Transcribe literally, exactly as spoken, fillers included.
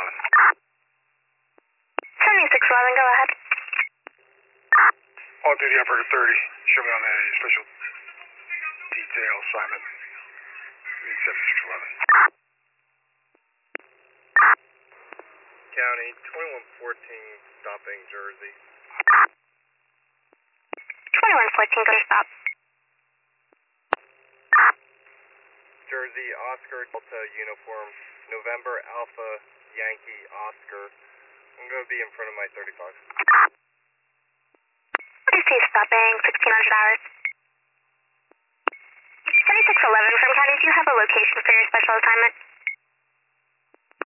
seventy-six eleven, go ahead. On duty operator thirty, show me on a special detail assignment. seventy-six eleven. County, twenty-one fourteen, stopping Jersey. twenty-one fourteen, go to stop. Jersey, Oscar, Delta, uniform, November, Alpha, Yankee, Oscar. I'm going to be in front of my thirty-five. What do you see stopping, sixteen hundred hours? seventy-six eleven from County, do you have a location for your special assignment?